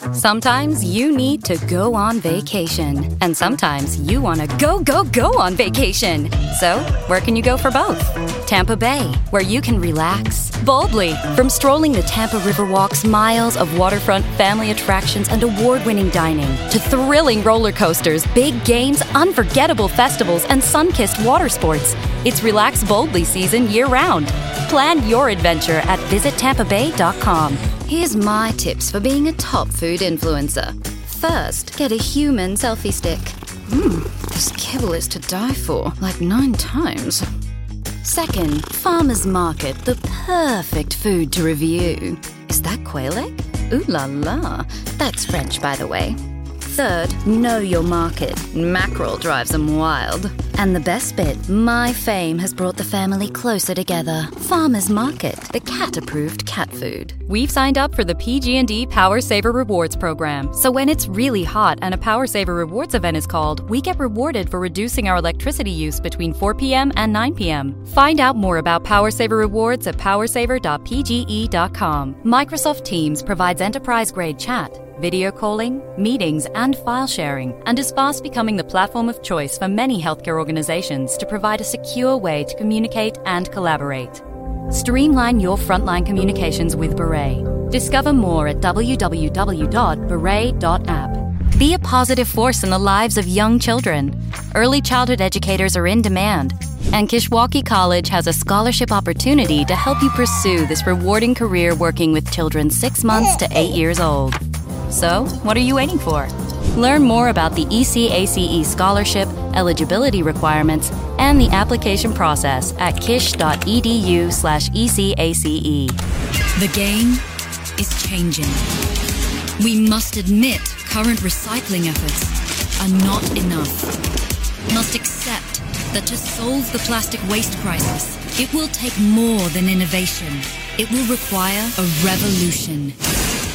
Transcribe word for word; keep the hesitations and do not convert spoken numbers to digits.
Sometimes you need to go on vacation, and sometimes you want to go, go, go on vacation. So, where can you go for both? Tampa Bay, where you can relax boldly. From strolling the Tampa River Walk's miles of waterfront family attractions and award-winning dining, to thrilling roller coasters, big games, unforgettable festivals, and sun-kissed water sports. It's Relax Boldly season year-round. Plan your adventure at visit tampa bay dot com. Here's my tips for being a top food influencer. First, get a human selfie stick. Mmm, this kibble is to die for, like nine times. Second, farmer's market, the perfect food to review. Is that quail egg? Ooh la la. That's French, by the way. Third, know your market. Mackerel drives them wild. And the best bit, My Fame has brought the family closer together. Farmer's Market, the cat-approved cat food. We've signed up for the P G and E Power Saver Rewards program. So when it's really hot and a Power Saver Rewards event is called, we get rewarded for reducing our electricity use between four p.m. and nine p.m. Find out more about Power Saver Rewards at power saver dot p g e dot com. Microsoft Teams provides enterprise-grade chat, video calling, meetings, and file sharing, and is fast becoming the platform of choice for many healthcare organizations to provide a secure way to communicate and collaborate. Streamline your frontline communications with Beret. Discover more at w w w dot beret dot app. Be a positive force in the lives of young children. Early childhood educators are in demand, and Kishwaukee College has a scholarship opportunity to help you pursue this rewarding career working with children six months to eight years old. So, what are you waiting for? Learn more about the E C A C E scholarship, eligibility requirements, and the application process at kish dot e d u slash E C A C E. The game is changing. We must admit current recycling efforts are not enough. Must accept that to solve the plastic waste crisis, it will take more than innovation. It will require a revolution.